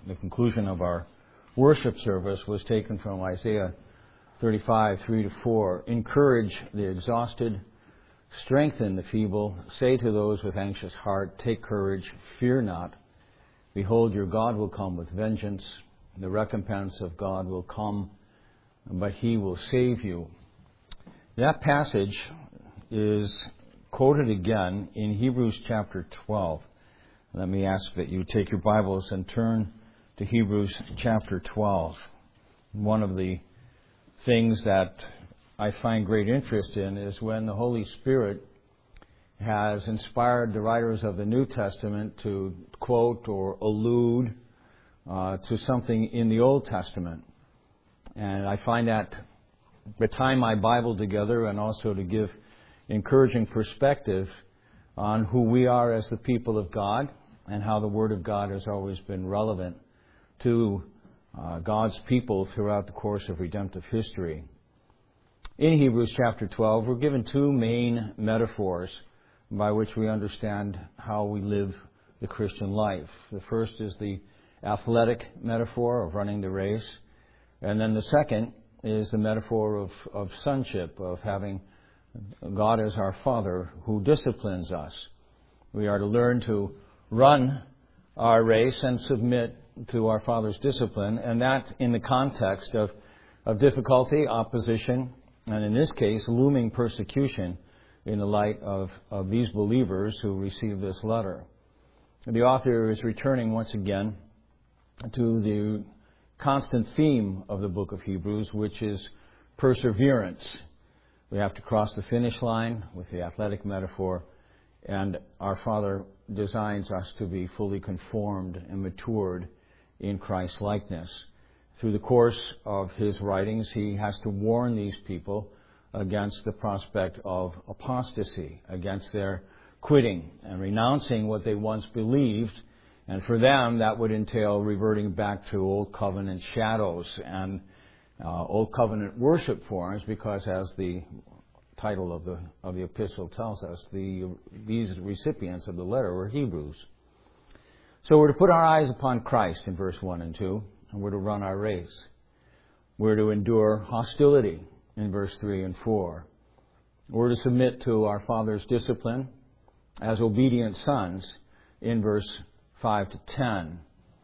the conclusion of our worship service was taken from Isaiah 35, 3-4. Encourage the exhausted, strengthen the feeble. Say to those with anxious heart, take courage, fear not. Behold, your God will come with vengeance. The recompense of God will come, but He will save you. That passage is quoted again in Hebrews chapter 12. Let me ask that you take your Bibles and turn to Hebrews chapter 12. One of the things that I find great interest in is when the Holy Spirit has inspired the writers of the New Testament to quote or allude to something in the Old Testament. And I find that to tie my Bible together and also to give encouraging perspective on who we are as the people of God and how the Word of God has always been relevant to God's people throughout the course of redemptive history. In Hebrews chapter 12, we're given two main metaphors by which we understand how we live the Christian life. The first is the athletic metaphor of running the race, and then the second is the metaphor of sonship, of having God as our Father who disciplines us. We are to learn to run our race and submit to our Father's discipline, and that in the context of difficulty, opposition, and in this case, looming persecution in the light of these believers who received this letter. The author is returning once again to the constant theme of the book of Hebrews, which is perseverance. We have to cross the finish line with the athletic metaphor, and our Father designs us to be fully conformed and matured in Christ's likeness. Through the course of his writings, he has to warn these people against the prospect of apostasy, against their quitting and renouncing what they once believed. And for them, that would entail reverting back to Old Covenant shadows and Old Covenant worship forms, because as the title of the epistle tells us, these recipients of the letter were Hebrews. So we're to put our eyes upon Christ in verse 1 and 2, and we're to run our race. We're to endure hostility in verse 3 and 4. We're to submit to our Father's discipline as obedient sons in verse 5 to 10.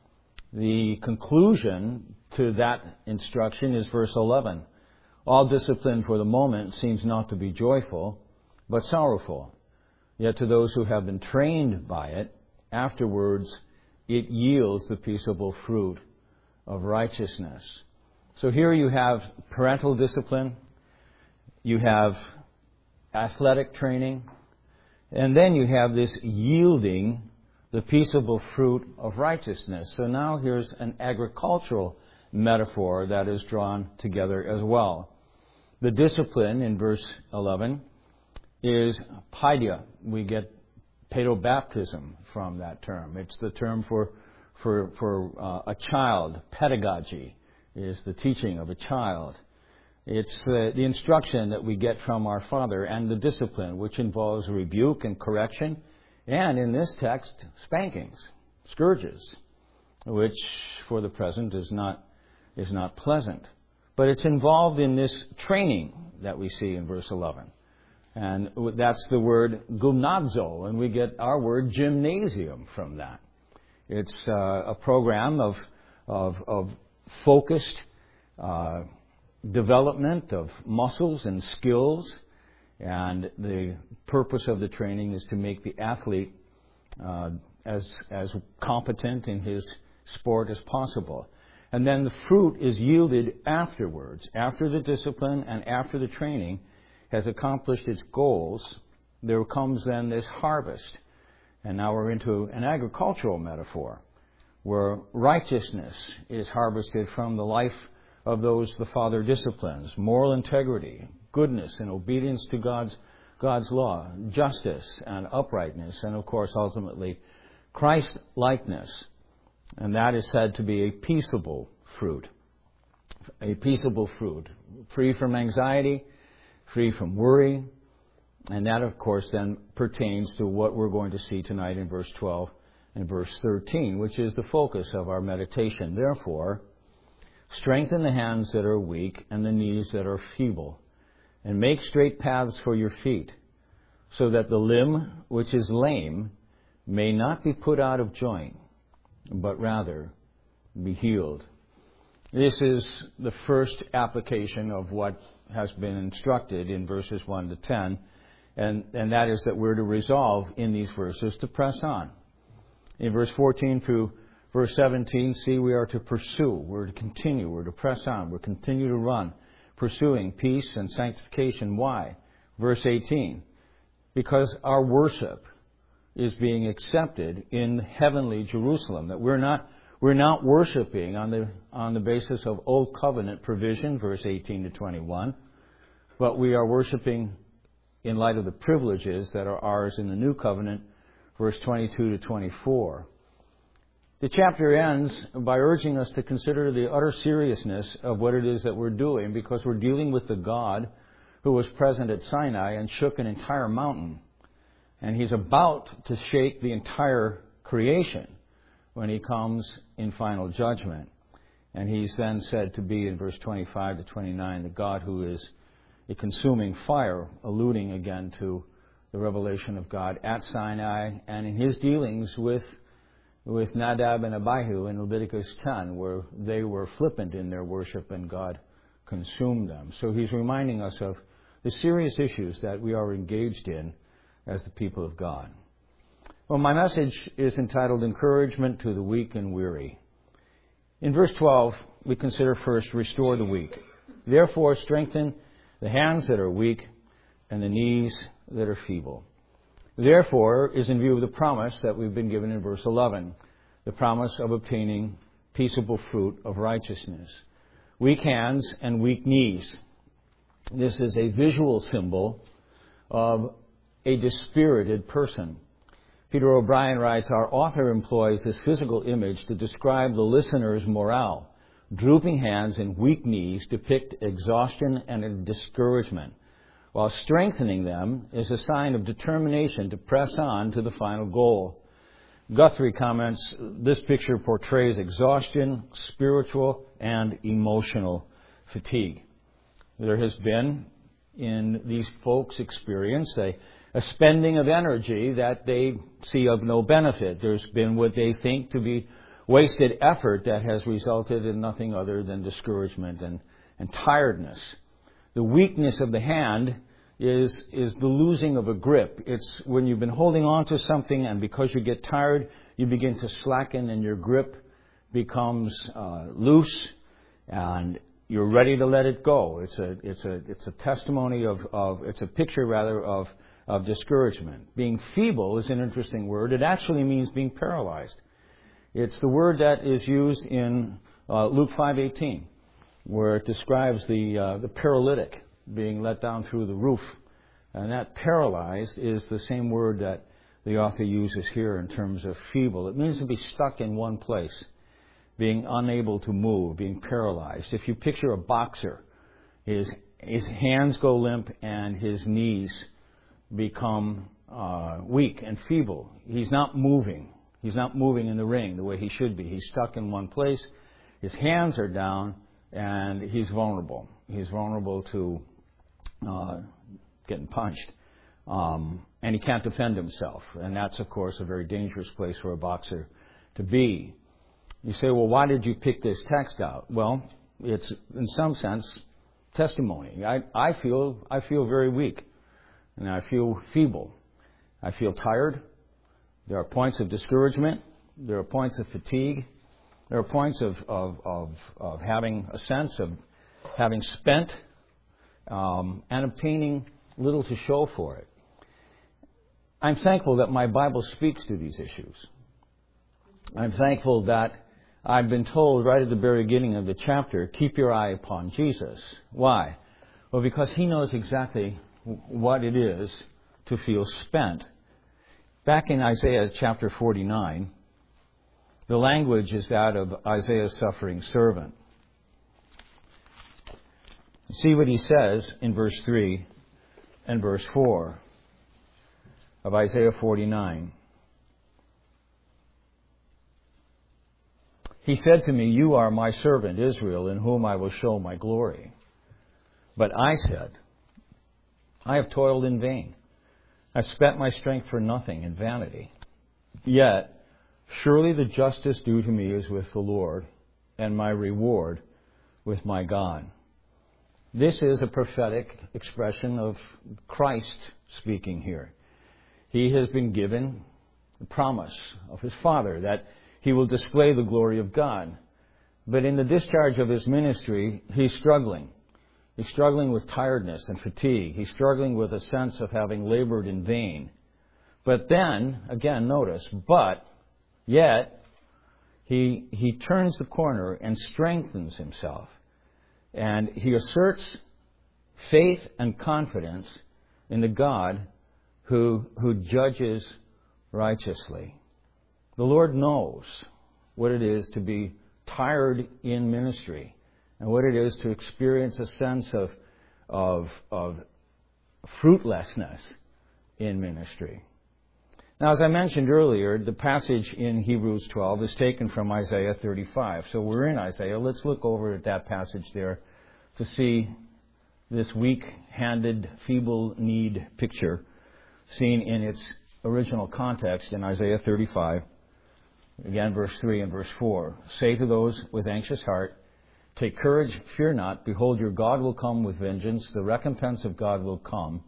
The conclusion to that instruction is verse 11. All discipline for the moment seems not to be joyful, but sorrowful. Yet to those who have been trained by it, afterwards it yields the peaceable fruit of righteousness. So here you have parental discipline, you have athletic training, and then you have this yielding the peaceable fruit of righteousness. So now here's an agricultural metaphor that is drawn together as well. The discipline in verse 11 is paidia. We get pedobaptism from that term. It's the term for a child. Pedagogy is the teaching of a child. It's the instruction that we get from our Father, and the discipline, which involves rebuke and correction, and in this text, spankings, scourges, which for the present is not pleasant. But it's involved in this training that we see in verse 11. And that's the word gymnazo, and we get our word gymnasium from that. It's a program of focused development of muscles and skills, and the purpose of the training is to make the athlete as competent in his sport as possible. And then the fruit is yielded afterwards. After the discipline and after the training has accomplished its goals, there comes then this harvest. And now we're into an agricultural metaphor, where righteousness is harvested from the life of those the Father disciplines. Moral integrity, goodness and obedience to God's law, justice and uprightness, and of course ultimately Christ-likeness. And that is said to be a peaceable fruit. A peaceable fruit, free from anxiety, free from worry. And that, of course, then pertains to what we're going to see tonight in verse 12 and verse 13, which is the focus of our meditation. Therefore, strengthen the hands that are weak and the knees that are feeble, and make straight paths for your feet, so that the limb which is lame may not be put out of joint, but rather be healed. This is the first application of what has been instructed in verses 1 to 10, and that is that we're to resolve in these verses to press on. In verse 14 through verse 17, see, we are to pursue, we're to continue, we're to press on, we're to continue to run, pursuing peace and sanctification. Why? Verse 18, because our worship is being accepted in heavenly Jerusalem, that we're not worshiping on the basis of old covenant provision, verse 18 to 21, but we are worshiping in light of the privileges that are ours in the new covenant, verse 22 to 24. The chapter ends by urging us to consider the utter seriousness of what it is that we're doing, because we're dealing with the God who was present at Sinai and shook an entire mountain. And He's about to shake the entire creation when He comes in final judgment. And He's then said to be, in verse 25 to 29, the God who is a consuming fire, alluding again to the revelation of God at Sinai and in His dealings with Nadab and Abihu in Leviticus 10, where they were flippant in their worship and God consumed them. So He's reminding us of the serious issues that we are engaged in as the people of God. Well, my message is entitled Encouragement to the Weak and Weary. In verse 12, we consider first, restore the weak. Therefore, strengthen the hands that are weak and the knees that are feeble. Therefore is in view of the promise that we've been given in verse 11, the promise of obtaining peaceable fruit of righteousness. Weak hands and weak knees. This is a visual symbol of a dispirited person. Peter O'Brien writes, our author employs this physical image to describe the listener's morale. Drooping hands and weak knees depict exhaustion and discouragement, while strengthening them is a sign of determination to press on to the final goal. Guthrie comments, this picture portrays exhaustion, spiritual and emotional fatigue. There has been, in these folks' experience, a spending of energy that they see of no benefit. There's been what they think to be wasted effort that has resulted in nothing other than discouragement and tiredness. The weakness of the hand is the losing of a grip. It's when you've been holding on to something and because you get tired, you begin to slacken and your grip becomes loose and you're ready to let it go. It's a testimony it's a picture rather of discouragement. Being feeble is an interesting word. It actually means being paralyzed. It's the word that is used in Luke 5:18, where it describes the paralytic being let down through the roof. And that paralyzed is the same word that the author uses here in terms of feeble. It means to be stuck in one place, being unable to move, being paralyzed. If you picture a boxer, his hands go limp and his knees become weak and feeble. He's not moving. He's not moving in the ring the way he should be. He's stuck in one place. His hands are down, and he's vulnerable. He's vulnerable to getting punched. And he can't defend himself. And that's, of course, a very dangerous place for a boxer to be. You say, well, why did you pick this text out? Well, it's, in some sense, testimony. I feel very weak, and I feel feeble. I feel tired. There are points of discouragement. There are points of fatigue. There are points of having a sense of having spent and obtaining little to show for it. I'm thankful that my Bible speaks to these issues. I'm thankful that I've been told right at the very beginning of the chapter, keep your eye upon Jesus. Why? Well, because He knows exactly what it is to feel spent. Back in Isaiah chapter 49, the language is that of Isaiah's suffering servant. See what he says in verse 3 and verse 4 of Isaiah 49. He said to me, "You are my servant Israel, in whom I will show my glory." But I said, "I have toiled in vain. I spent my strength for nothing in vanity. Yet, surely the justice due to me is with the Lord, and my reward with my God." This is a prophetic expression of Christ speaking here. He has been given the promise of his Father that he will display the glory of God. But in the discharge of his ministry, he's struggling. He's struggling with tiredness and fatigue. He's struggling with a sense of having labored in vain. But then, again, notice, but yet, he turns the corner and strengthens himself. And he asserts faith and confidence in the God who judges righteously. The Lord knows what it is to be tired in ministry and what it is to experience a sense of fruitlessness in ministry. Now, as I mentioned earlier, the passage in Hebrews 12 is taken from Isaiah 35. So we're in Isaiah. Let's look over at that passage there to see this weak-handed, feeble-kneed picture seen in its original context in Isaiah 35. Again, verse 3 and verse 4. "Say to those with anxious heart, take courage, fear not. Behold, your God will come with vengeance. The recompense of God will come,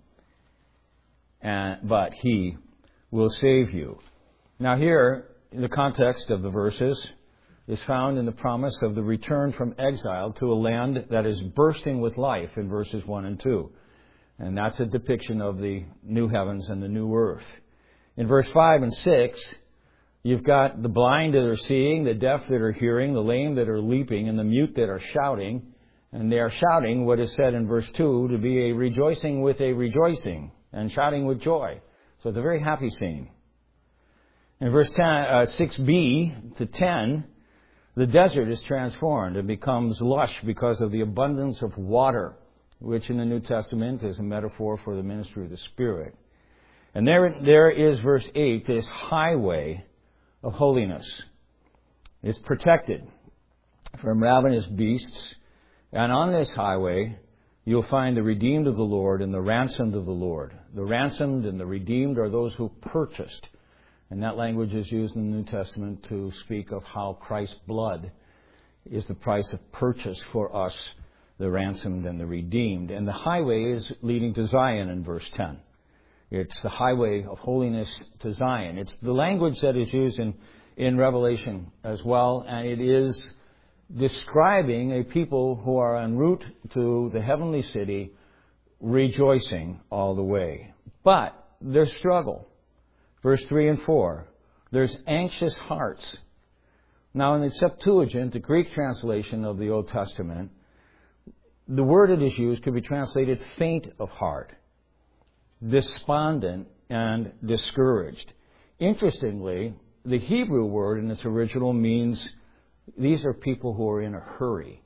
but He will save you." Now here, in the context of the verses, is found in the promise of the return from exile to a land that is bursting with life in verses 1 and 2. And that's a depiction of the new heavens and the new earth. In verse 5 and 6, you've got the blind that are seeing, the deaf that are hearing, the lame that are leaping, and the mute that are shouting. And they are shouting what is said in verse 2 to be a rejoicing with a rejoicing and shouting with joy. So it's a very happy scene. In verse 6b to 10, the desert is transformed and becomes lush because of the abundance of water, which in the New Testament is a metaphor for the ministry of the Spirit. And there is verse 8, this highway of holiness is protected from ravenous beasts. And on this highway, you'll find the redeemed of the Lord and the ransomed of the Lord. The ransomed and the redeemed are those who purchased. And that language is used in the New Testament to speak of how Christ's blood is the price of purchase for us, the ransomed and the redeemed. And the highway is leading to Zion in verse 10. It's the highway of holiness to Zion. It's the language that is used in Revelation as well, and it is describing a people who are en route to the heavenly city, rejoicing all the way. But there's struggle. Verse 3 and 4, there's anxious hearts. Now in the Septuagint, the Greek translation of the Old Testament, the word that is used could be translated faint of heart, despondent, and discouraged. Interestingly, the Hebrew word in its original means these are people who are in a hurry.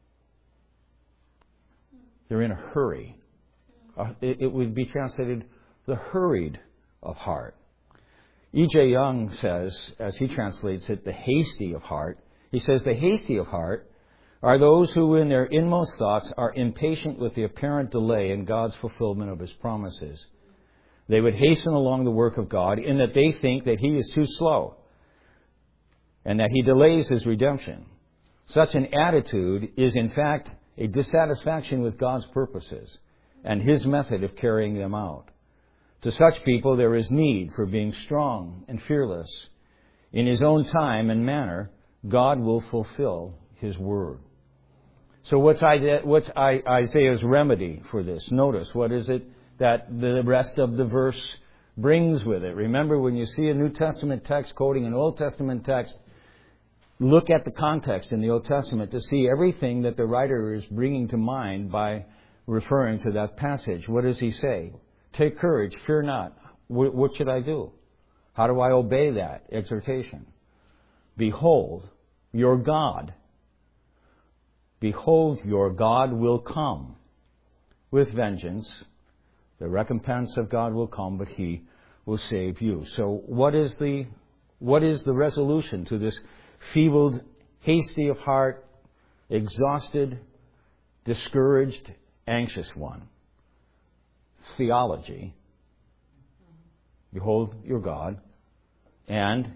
They're in a hurry. It would be translated the hurried of heart. E.J. Young says, as he translates it, the hasty of heart. He says the hasty of heart are those who in their inmost thoughts are impatient with the apparent delay in God's fulfillment of His promises. They would hasten along the work of God in that they think that He is too slow and that He delays His redemption. Such an attitude is in fact a dissatisfaction with God's purposes and His method of carrying them out. To such people there is need for being strong and fearless. In His own time and manner, God will fulfill His word. So what's Isaiah's remedy for this? Notice, what is it that the rest of the verse brings with it? Remember, when you see a New Testament text quoting an Old Testament text, look at the context in the Old Testament to see everything that the writer is bringing to mind by referring to that passage. What does he say? Take courage, fear not. What should I do? How do I obey that exhortation? Behold, your God. Behold, your God will come with vengeance. The recompense of God will come, but He will save you. So what is the resolution to this feebled hasty of heart, exhausted, discouraged, anxious one. Theology, behold your God, and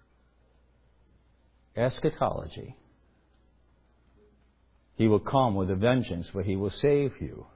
eschatology. He will come with a vengeance, but He will save you.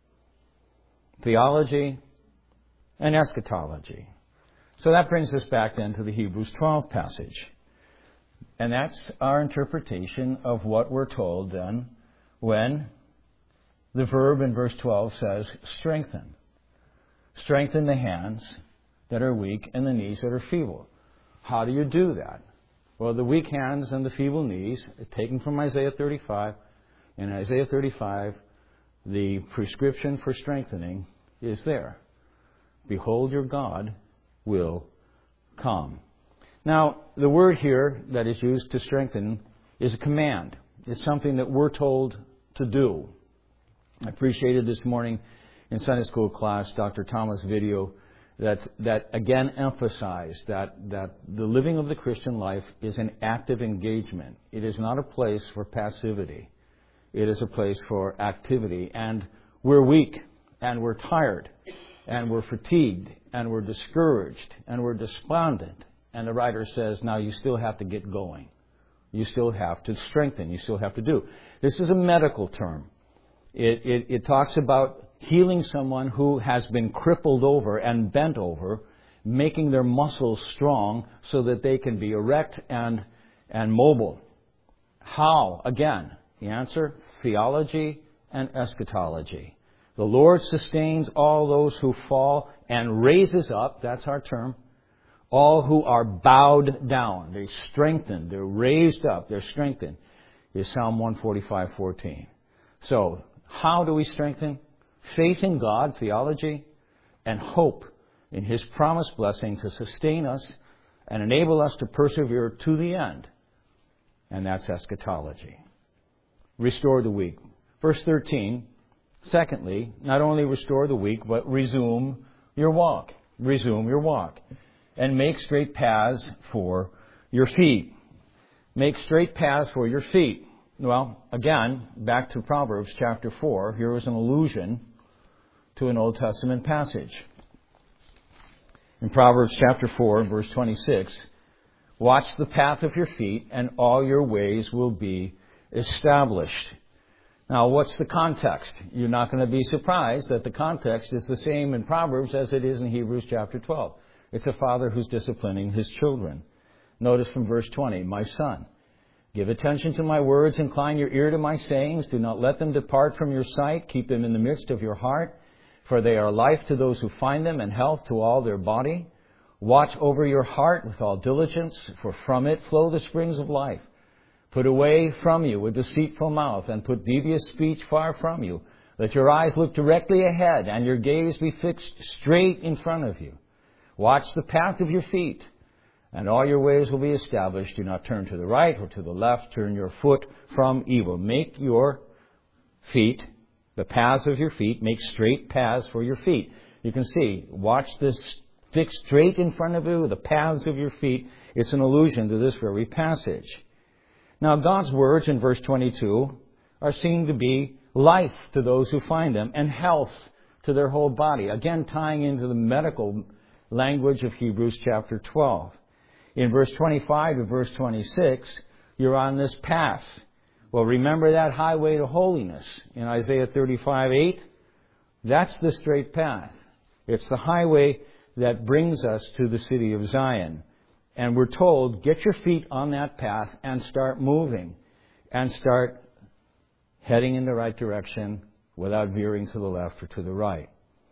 Theology and eschatology. So that brings us back then to the Hebrews 12 passage. And that's our interpretation of what we're told then when the verb in verse 12 says, strengthen. Strengthen the hands that are weak and the knees that are feeble. How do you do that? Well, the weak hands and the feeble knees is taken from Isaiah 35. In Isaiah 35, the prescription for strengthening is there. Behold, your God will come. Now, the word here that is used to strengthen is a command. It's something that we're told to do. I appreciated this morning in Sunday school class Dr. Thomas' video that again emphasized that the living of the Christian life is an active engagement. It is not a place for passivity. It is a place for activity. And we're weak, and we're tired, and we're fatigued, and we're discouraged, and we're despondent. And the writer says, now you still have to get going. You still have to strengthen. You still have to do. This is a medical term. It talks about healing someone who has been crippled over and bent over, making their muscles strong so that they can be erect and mobile. How? Again, the answer, theology and eschatology. The Lord sustains all those who fall and raises up, that's our term, all who are bowed down. They're strengthened, they're raised up, they're strengthened, is Psalm 145:14. So, how do we strengthen? Faith in God, theology, and hope in His promised blessing to sustain us and enable us to persevere to the end. And that's eschatology. Restore the weak. Verse 13, secondly, not only restore the weak, but resume your walk. Resume your walk. And make straight paths for your feet. Make straight paths for your feet. Well, again, back to Proverbs chapter 4, here is an allusion to an Old Testament passage. In Proverbs chapter 4, verse 26, watch the path of your feet, and all your ways will be established. Now, what's the context? You're not going to be surprised that the context is the same in Proverbs as it is in Hebrews chapter 12. It's a father who's disciplining his children. Notice from verse 20, my son, give attention to my words, incline your ear to my sayings. Do not let them depart from your sight. Keep them in the midst of your heart, for they are life to those who find them and health to all their body. Watch over your heart with all diligence, for from it flow the springs of life. Put away from you a deceitful mouth, and put devious speech far from you. Let your eyes look directly ahead, and your gaze be fixed straight in front of you. Watch the path of your feet, and all your ways will be established. Do not turn to the right or to the left. Turn your foot from evil. Make your feet, the paths of your feet, make straight paths for your feet. You can see, watch this fixed straight in front of you, the paths of your feet. It's an allusion to this very passage. Now, God's words in verse 22 are seen to be life to those who find them and health to their whole body. Again, tying into the medical language of Hebrews chapter 12. In verse 25 to verse 26, you're on this path. Well, remember that highway to holiness in Isaiah 35:8? That's the straight path. It's the highway that brings us to the city of Zion. And we're told, get your feet on that path and start moving and start heading in the right direction without veering to the left or to the right.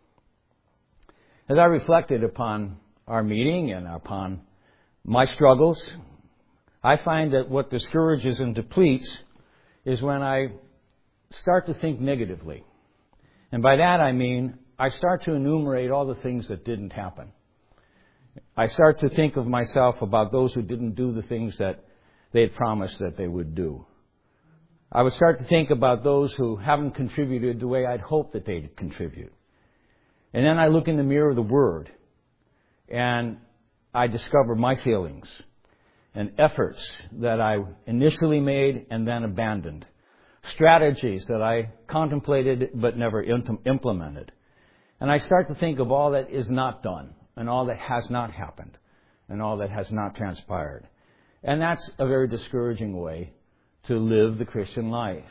As I reflected upon our meeting and upon my struggles, I find that what discourages and depletes is when I start to think negatively. And by that I mean I start to enumerate all the things that didn't happen. I start to think of myself about those who didn't do the things that they had promised that they would do. I would start to think about those who haven't contributed the way I'd hoped that they'd contribute. And then I look in the mirror of the Word, and I discover my failings. and efforts that I initially made and then abandoned. Strategies that I contemplated but never implemented. And I start to think of all that is not done, and all that has not happened, and all that has not transpired. And that's a very discouraging way to live the Christian life.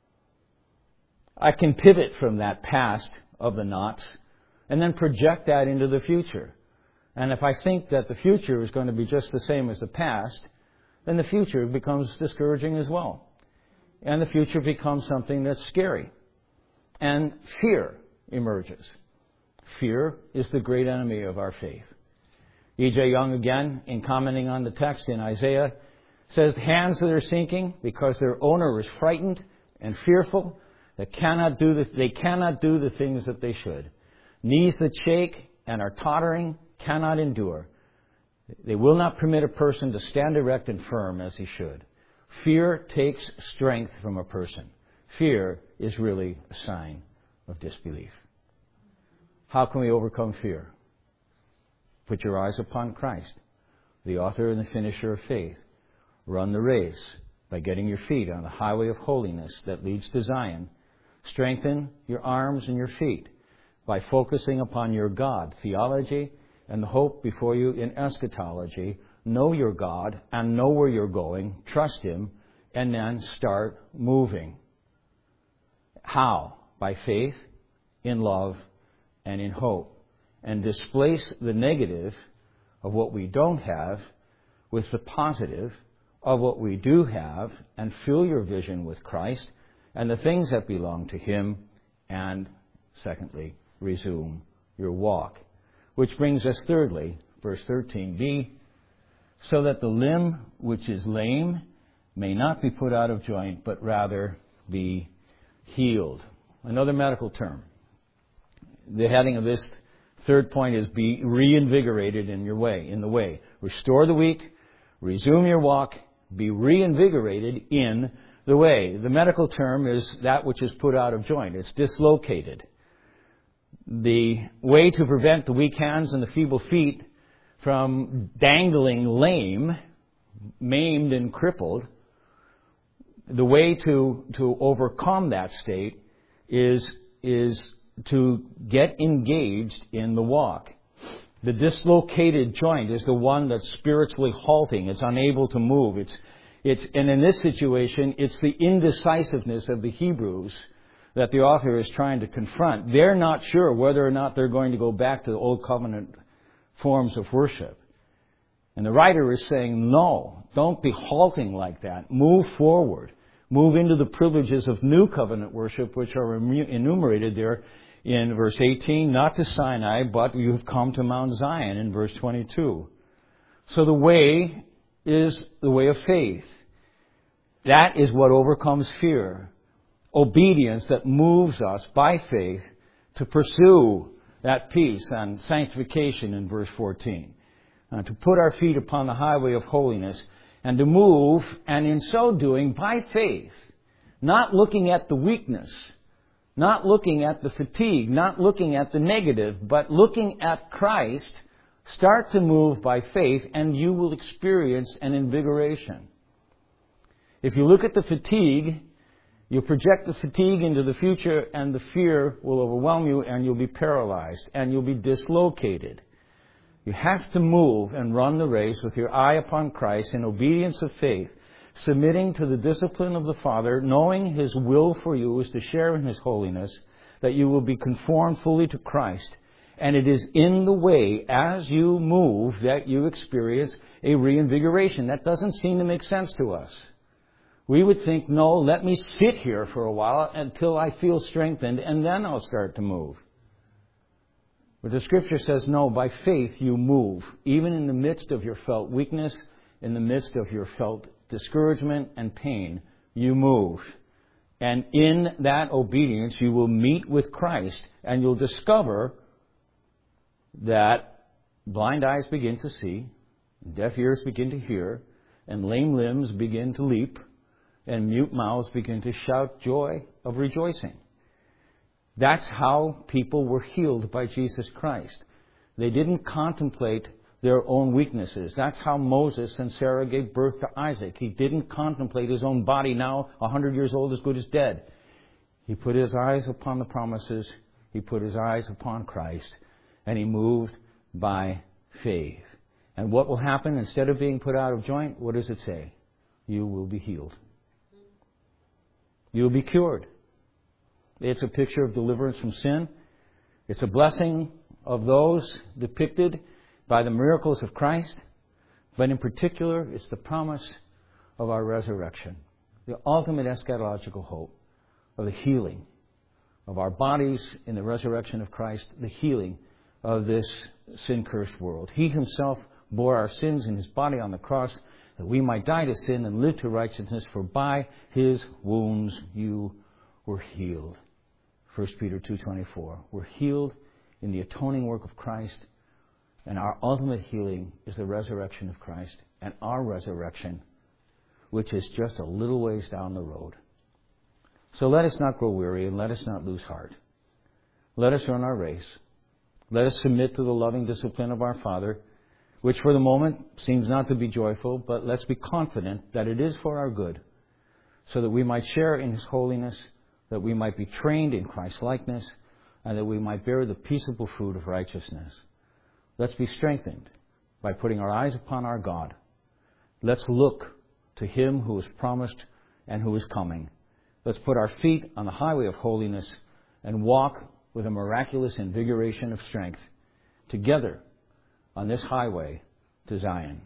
I can pivot from that past of the knots and then project that into the future. And if I think that the future is going to be just the same as the past, then the future becomes discouraging as well. And the future becomes something that's scary. And fear emerges. Fear is the great enemy of our faith. E.J. Young, again, in commenting on the text in Isaiah, says, hands that are sinking because their owner is frightened and fearful, they cannot do the things that they should. Knees that shake and are tottering cannot endure. They will not permit a person to stand erect and firm as he should. Fear takes strength from a person. Fear is really a sign of disbelief. How can we overcome fear? Put your eyes upon Christ, the author and the finisher of faith. Run the race by getting your feet on the highway of holiness that leads to Zion. Strengthen your arms and your feet by focusing upon your God, theology, and the hope before you in eschatology. Know your God and know where you're going. Trust Him, and then start moving. How? By faith, in love, and in hope. And displace the negative of what we don't have with the positive of what we do have, and fill your vision with Christ and the things that belong to Him. And secondly, resume your walk. Which brings us thirdly, verse 13b, so that the limb which is lame may not be put out of joint, but rather be healed. Another medical term. The heading of this third point is be reinvigorated in the way. Restore the weak, resume your walk, be reinvigorated in the way. The medical term is that which is put out of joint. It's dislocated. The way to prevent the weak hands and the feeble feet from dangling lame, maimed and crippled, the way to overcome that state is to get engaged in the walk. The dislocated joint is the one that's spiritually halting. It's unable to move. And in this situation, it's the indecisiveness of the Hebrews that the author is trying to confront. They're not sure whether or not they're going to go back to the old covenant forms of worship. And the writer is saying, no, don't be halting like that. Move forward. Move into the privileges of new covenant worship, which are enumerated there in verse 18, not to Sinai, but you have come to Mount Zion in verse 22. So the way is the way of faith. That is what overcomes fear. Obedience that moves us by faith to pursue that peace and sanctification in verse 14. To put our feet upon the highway of holiness and to move, and in so doing, by faith, not looking at the weakness, not looking at the fatigue, not looking at the negative, but looking at Christ, start to move by faith and you will experience an invigoration. If you look at the fatigue, you'll project the fatigue into the future and the fear will overwhelm you and you'll be paralyzed and you'll be dislocated. You have to move and run the race with your eye upon Christ in obedience of faith, submitting to the discipline of the Father, knowing His will for you is to share in His holiness, that you will be conformed fully to Christ. And it is in the way, as you move, that you experience a reinvigoration. That doesn't seem to make sense to us. We would think, no, let me sit here for a while until I feel strengthened, and then I'll start to move. But the Scripture says, no, by faith you move, even in the midst of your felt weakness, in the midst of your felt discouragement and pain, you move. And in that obedience, you will meet with Christ, and you'll discover that blind eyes begin to see, deaf ears begin to hear, and lame limbs begin to leap, and mute mouths begin to shout joy of rejoicing. That's how people were healed by Jesus Christ. They didn't contemplate their own weaknesses. That's how Moses and Sarah gave birth to Isaac. He didn't contemplate his own body, now 100 years old, as good as dead. He put his eyes upon the promises. He put his eyes upon Christ. And he moved by faith. And what will happen instead of being put out of joint? What does it say? You will be healed. You will be cured. It's a picture of deliverance from sin. It's a blessing of those depicted by the miracles of Christ. But in particular, it's the promise of our resurrection. The ultimate eschatological hope of the healing of our bodies in the resurrection of Christ. The healing of this sin-cursed world. He himself bore our sins in his body on the cross, that we might die to sin and live to righteousness, for by his wounds you were healed. 1 Peter 2:24. We're healed in the atoning work of Christ, and our ultimate healing is the resurrection of Christ, and our resurrection, which is just a little ways down the road. So let us not grow weary, and let us not lose heart. Let us run our race. Let us submit to the loving discipline of our Father, which for the moment seems not to be joyful, but let's be confident that it is for our good, so that we might share in his holiness, that we might be trained in Christ's likeness, and that we might bear the peaceable fruit of righteousness. Let's be strengthened by putting our eyes upon our God. Let's look to him who is promised and who is coming. Let's put our feet on the highway of holiness and walk with a miraculous invigoration of strength together on this highway to Zion.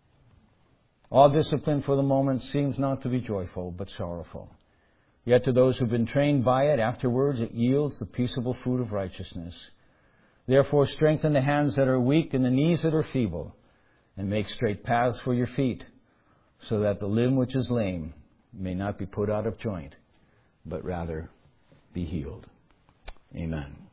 All discipline for the moment seems not to be joyful, but sorrowful. Yet to those who've been trained by it, afterwards it yields the peaceable fruit of righteousness. Therefore strengthen the hands that are weak and the knees that are feeble, and make straight paths for your feet, so that the limb which is lame may not be put out of joint, but rather be healed. Amen.